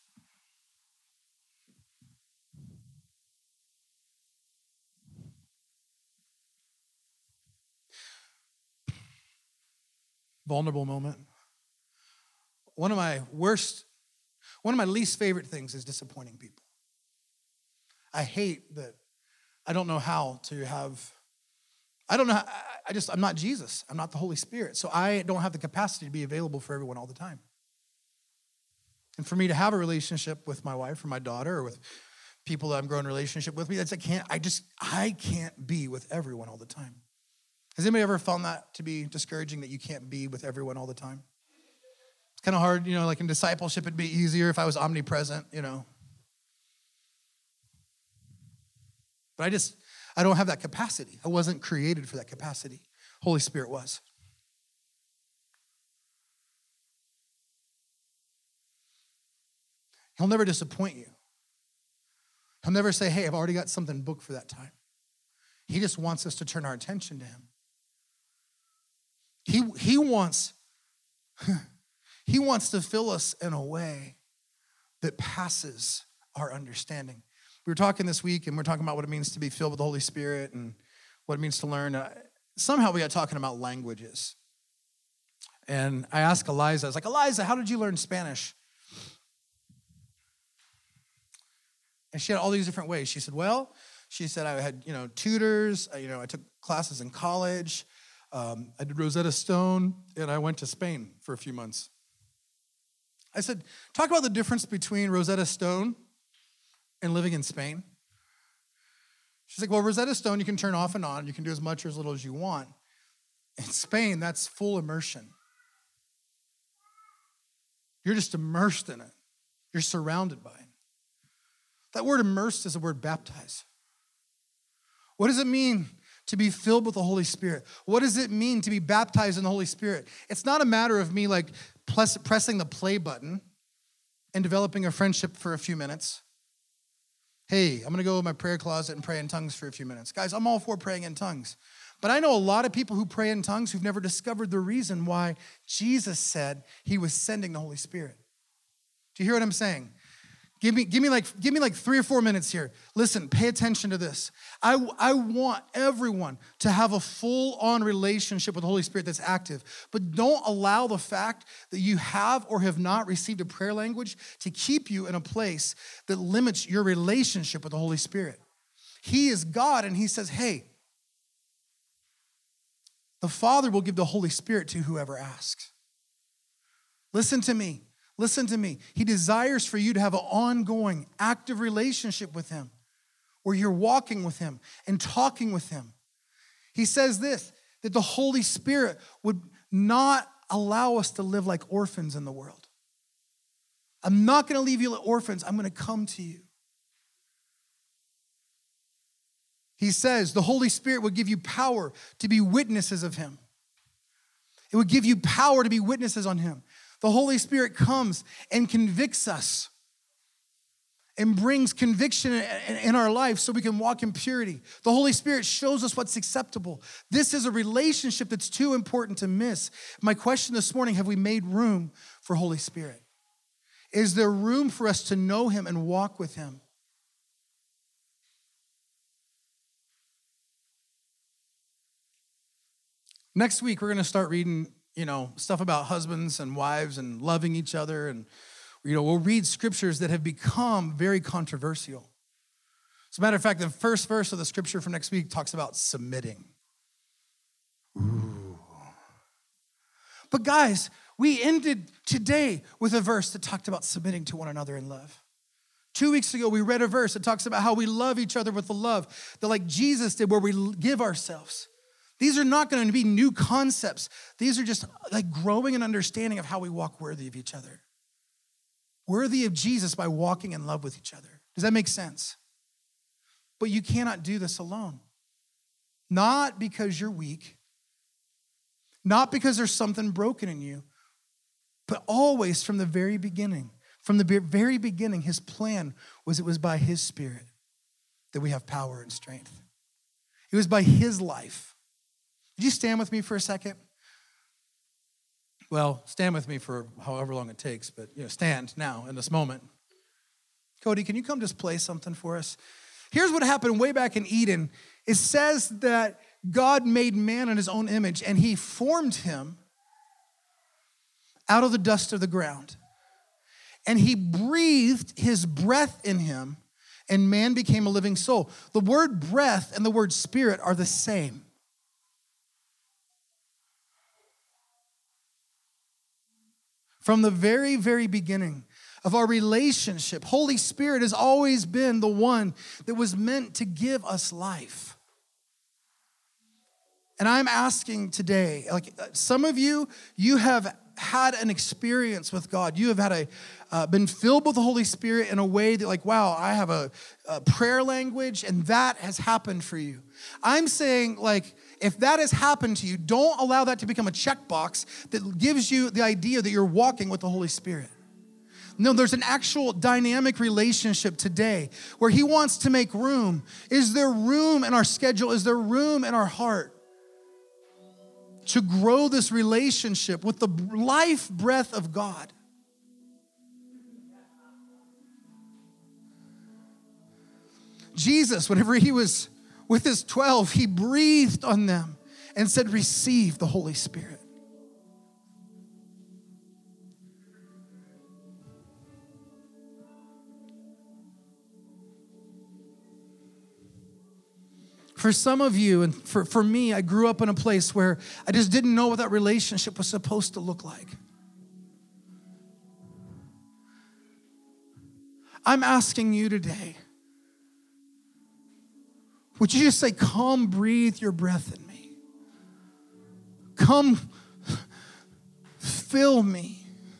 Vulnerable moment. One of my worst, one of my least favorite things is disappointing people. I hate that I don't know how to have I don't know, how, I just, I'm not Jesus. I'm not the Holy Spirit. So I don't have the capacity to be available for everyone all the time. And for me to have a relationship with my wife or my daughter or with people that I'm growing a relationship with me, that's, I can't, I just, I can't be with everyone all the time. Has anybody ever found that to be discouraging, that you can't be with everyone all the time? It's kind of hard, you know, like in discipleship, it'd be easier if I was omnipresent, you know. But I just, I don't have that capacity. I wasn't created for that capacity. Holy Spirit was. He'll never disappoint you. He'll never say, hey, I've already got something booked for that time. He just wants us to turn our attention to him. He, he wants, he wants to fill us in a way that passes our understanding. We were talking this week, and we're talking about what it means to be filled with the Holy Spirit and what it means to learn. Uh, somehow we got talking about languages. And I asked Eliza, I was like, Eliza, how did you learn Spanish? And she had all these different ways. She said, well, she said, I had, you know, tutors. I, you know, I took classes in college. Um, I did Rosetta Stone, and I went to Spain for a few months. I said, talk about the difference between Rosetta Stone and living in Spain. She's like, well, Rosetta Stone, you can turn off and on. You can do as much or as little as you want. In Spain, that's full immersion. You're just immersed in it. You're surrounded by it. That word immersed is the word baptize. What does it mean to be filled with the Holy Spirit? What does it mean to be baptized in the Holy Spirit? It's not a matter of me like pressing the play button and developing a friendship for a few minutes. Hey, I'm going to go in my prayer closet and pray in tongues for a few minutes. Guys, I'm all for praying in tongues. But I know a lot of people who pray in tongues who've never discovered the reason why Jesus said he was sending the Holy Spirit. Do you hear what I'm saying? Give me, give me like, give me like three or four minutes here. Listen, pay attention to this. I, I want everyone to have a full-on relationship with the Holy Spirit that's active, but don't allow the fact that you have or have not received a prayer language to keep you in a place that limits your relationship with the Holy Spirit. He is God, and he says, hey, the Father will give the Holy Spirit to whoever asks. Listen to me. Listen to me. He desires for you to have an ongoing, active relationship with him where you're walking with him and talking with him. He says this, that the Holy Spirit would not allow us to live like orphans in the world. I'm not going to leave you like orphans. I'm going to come to you. He says the Holy Spirit would give you power to be witnesses of him. It would give you power to be witnesses on him. The Holy Spirit comes and convicts us and brings conviction in our life so we can walk in purity. The Holy Spirit shows us what's acceptable. This is a relationship that's too important to miss. My question this morning, have we made room for Holy Spirit? Is there room for us to know him and walk with him? Next week, we're going to start reading you know, stuff about husbands and wives and loving each other. And, you know, we'll read scriptures that have become very controversial. As a matter of fact, the first verse of the scripture from next week talks about submitting. Ooh. But guys, we ended today with a verse that talked about submitting to one another in love. Two weeks ago, we read a verse that talks about how we love each other with the love that like Jesus did, where we give ourselves. These are not going to be new concepts. These are just like growing an understanding of how we walk worthy of each other. Worthy of Jesus by walking in love with each other. Does that make sense? But you cannot do this alone. Not because you're weak. Not because there's something broken in you. But always from the very beginning. From the very beginning, his plan was it was by his Spirit that we have power and strength. It was by his life. Would you stand with me for a second? Well, stand with me for however long it takes, but you know, stand now in this moment. Cody, can you come just play something for us? Here's what happened way back in Eden. It says that God made man in his own image, and he formed him out of the dust of the ground. And he breathed his breath in him, and man became a living soul. The word breath and the word spirit are the same. From the very, very beginning of our relationship, Holy Spirit has always been the one that was meant to give us life. And I'm asking today, like some of you, you have had an experience with God. You have had a uh, been filled with the Holy Spirit in a way that like, wow, I have a, a prayer language, and that has happened for you. I'm saying, like, if that has happened to you, don't allow that to become a checkbox that gives you the idea that you're walking with the Holy Spirit. No, there's an actual dynamic relationship today where he wants to make room. Is there room in our schedule? Is there room in our heart to grow this relationship with the life breath of God? Jesus, whenever he was with his twelve, he breathed on them and said, receive the Holy Spirit. For some of you, and for, for me, I grew up in a place where I just didn't know what that relationship was supposed to look like. I'm asking you today, would you just say, come breathe your breath in me? Come fill me.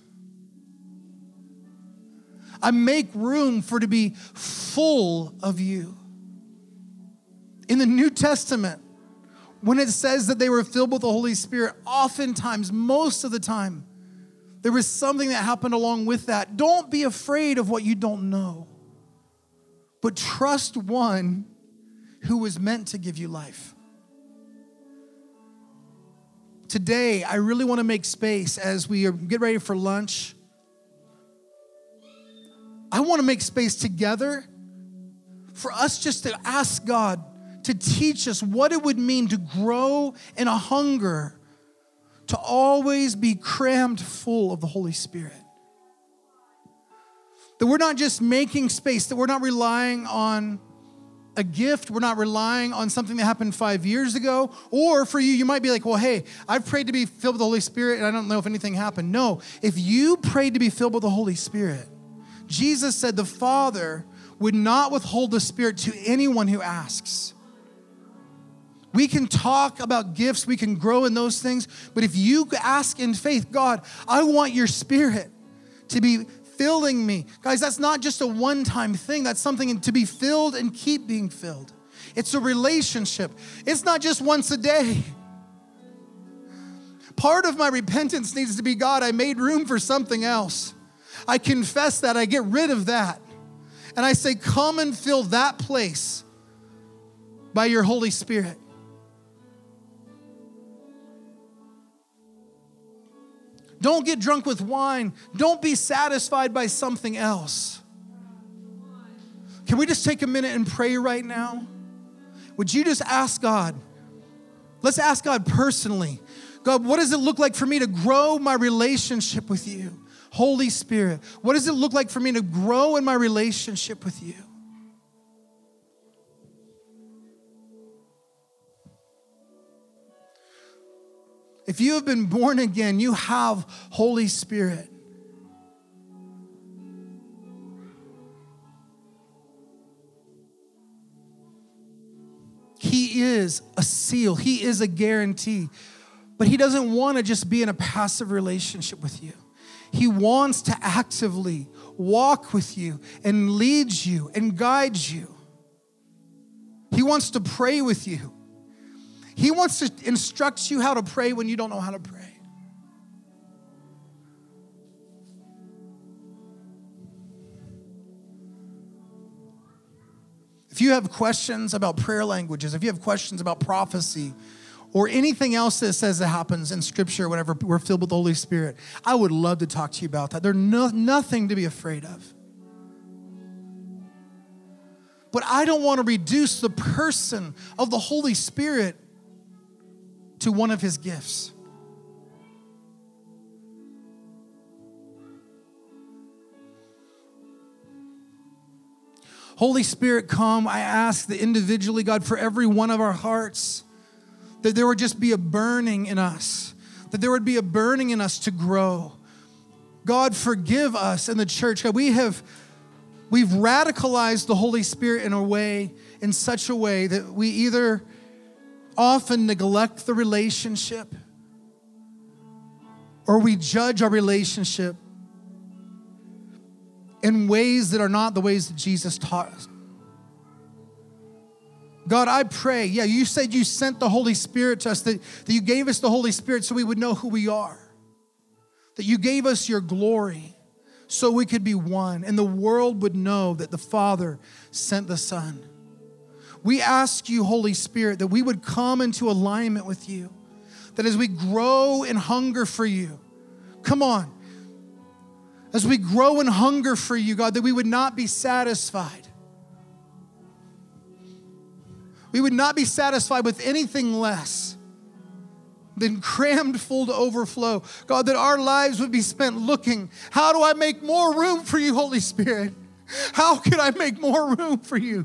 I make room for to be full of you. In the New Testament, when it says that they were filled with the Holy Spirit, oftentimes, most of the time, there was something that happened along with that. Don't be afraid of what you don't know, but trust one who was meant to give you life. Today, I really want to make space as we get ready for lunch. I want to make space together for us just to ask God to teach us what it would mean to grow in a hunger to always be crammed full of the Holy Spirit. That we're not just making space, that we're not relying on a gift, we're not relying on something that happened five years ago. Or for you, you might be like, well, hey, I've prayed to be filled with the Holy Spirit and I don't know if anything happened. No, if you prayed to be filled with the Holy Spirit, Jesus said the Father would not withhold the Spirit to anyone who asks. We can talk about gifts, we can grow in those things, but if you ask in faith, God, I want your Spirit to be filling me. Guys, that's not just a one-time thing. That's something to be filled and keep being filled. It's a relationship. It's not just once a day. Part of my repentance needs to be, God, I made room for something else. I confess that. I get rid of that. And I say, come and fill that place by your Holy Spirit. Don't get drunk with wine. Don't be satisfied by something else. Can we just take a minute and pray right now? Would you just ask God? Let's ask God personally. God, what does it look like for me to grow my relationship with you? Holy Spirit, what does it look like for me to grow in my relationship with you? If you have been born again, you have Holy Spirit. He is a seal. He is a guarantee. But he doesn't want to just be in a passive relationship with you. He wants to actively walk with you and lead you and guide you. He wants to pray with you. He wants to instruct you how to pray when you don't know how to pray. If you have questions about prayer languages, if you have questions about prophecy, or anything else that says that happens in Scripture whenever we're filled with the Holy Spirit, I would love to talk to you about that. There's no, nothing to be afraid of. But I don't want to reduce the person of the Holy Spirit to one of his gifts. Holy Spirit, come. I ask that individually, God, for every one of our hearts, that there would just be a burning in us, that there would be a burning in us to grow. God, forgive us in the church. God, we have, we've radicalized the Holy Spirit in a way, in such a way that we either often neglect the relationship, or we judge our relationship in ways that are not the ways that Jesus taught us. God, I pray, yeah, you said you sent the Holy Spirit to us, that, that you gave us the Holy Spirit so we would know who we are, that you gave us your glory so we could be one, and the world would know that the Father sent the Son. We ask you, Holy Spirit, that we would come into alignment with you, that as we grow in hunger for you, come on, as we grow in hunger for you, God, that we would not be satisfied. We would not be satisfied with anything less than crammed full to overflow. God, that our lives would be spent looking, how do I make more room for you, Holy Spirit? How can I make more room for you?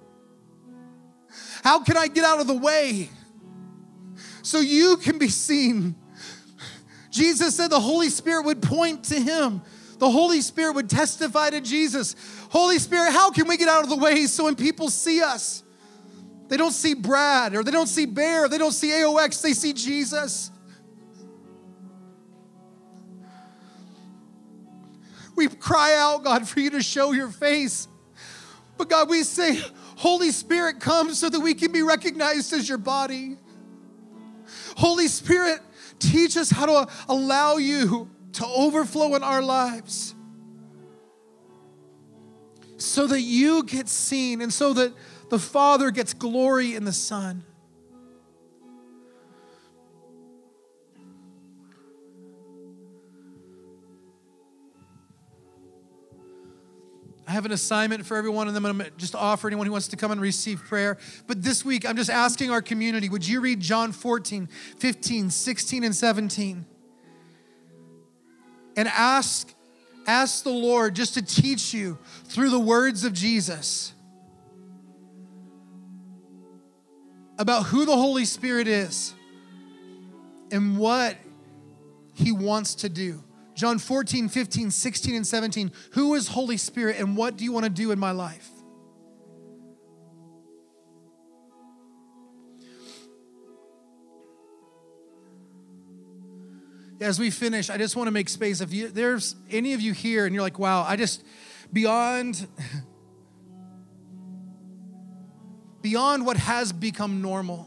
How can I get out of the way so you can be seen? Jesus said the Holy Spirit would point to him. The Holy Spirit would testify to Jesus. Holy Spirit, how can we get out of the way so when people see us, they don't see Brad, or they don't see Bear, or they don't see A O X, they see Jesus. We cry out, God, for you to show your face. But God, we say, Holy Spirit, come so that we can be recognized as your body. Holy Spirit, teach us how to allow you to overflow in our lives so that you get seen and so that the Father gets glory in the Son. I have an assignment for everyone, and then I'm going to just offer anyone who wants to come and receive prayer. But this week, I'm just asking our community, would you read John fourteen, fifteen, sixteen, and seventeen? And ask, ask the Lord just to teach you through the words of Jesus about who the Holy Spirit is and what he wants to do. John fourteen, fifteen, sixteen, and seventeen. Who is Holy Spirit and what do you want to do in my life? As we finish, I just want to make space. If you, there's any of you here and you're like, wow, I just, beyond, beyond what has become normal,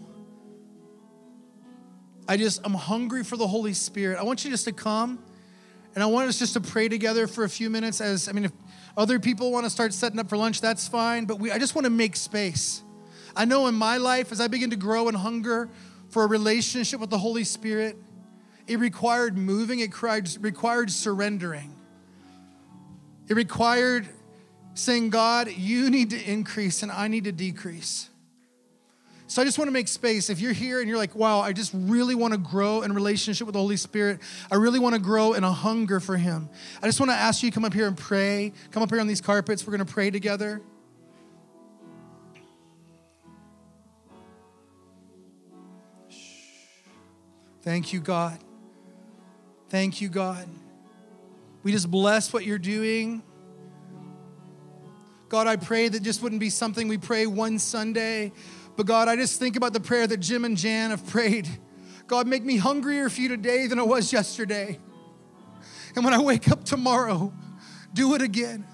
I just, I'm hungry for the Holy Spirit. I want you just to come. And I want us just to pray together for a few minutes. As I mean, if other people want to start setting up for lunch, that's fine. But we, I just want to make space. I know in my life, as I begin to grow and hunger for a relationship with the Holy Spirit, it required moving. It required surrendering. It required saying, God, you need to increase and I need to decrease. So I just want to make space. If you're here and you're like, wow, I just really want to grow in relationship with the Holy Spirit. I really want to grow in a hunger for him. I just want to ask you to come up here and pray. Come up here on these carpets. We're going to pray together. Thank you, God. Thank you, God. We just bless what you're doing. God, I pray that just wouldn't be something we pray one Sunday. But God, I just think about the prayer that Jim and Jan have prayed. God, make me hungrier for you today than I was yesterday. And when I wake up tomorrow, do it again.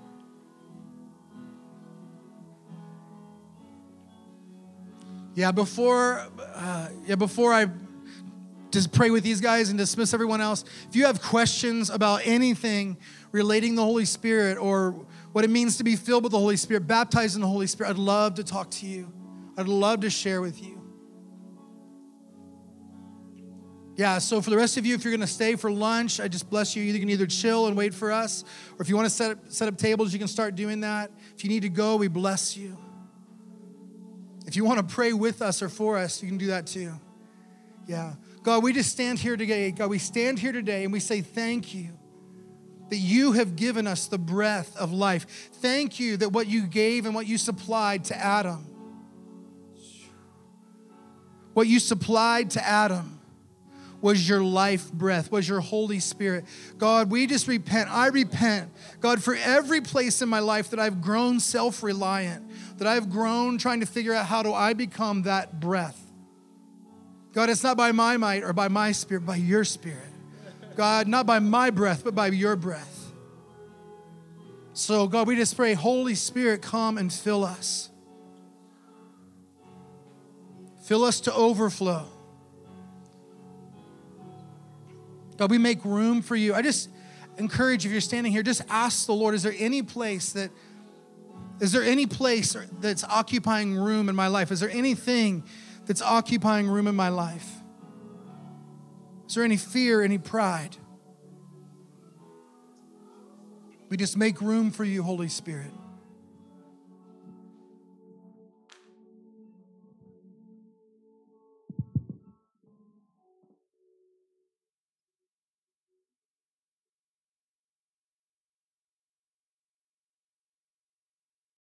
Yeah, before, uh, yeah, before I just pray with these guys and dismiss everyone else, if you have questions about anything relating the Holy Spirit or what it means to be filled with the Holy Spirit, baptized in the Holy Spirit, I'd love to talk to you. I'd love to share with you. Yeah, so for the rest of you, if you're going to stay for lunch, I just bless you. You can either chill and wait for us, or if you want to set up, set up tables, you can start doing that. If you need to go, we bless you. If you want to pray with us or for us, you can do that too. Yeah. God, we just stand here today. God, we stand here today and we say thank you that you have given us the breath of life. Thank you that what you gave and what you supplied to Adam, what you supplied to Adam was your life breath, was your Holy Spirit. God, we just repent. I repent, God, for every place in my life that I've grown self-reliant, that I've grown trying to figure out how do I become that breath.
God, it's not by my might or by my spirit, by your spirit. God, not by my breath, but by your breath. So, God, we just pray, Holy Spirit, come and fill us. Fill us to overflow. God, we make room for you. I just encourage, if you're standing here, just ask the Lord, is there any place that, is there any place that's occupying room in my life? Is there anything that's occupying room in my life? Is there any fear, any pride? We just make room for you, Holy Spirit.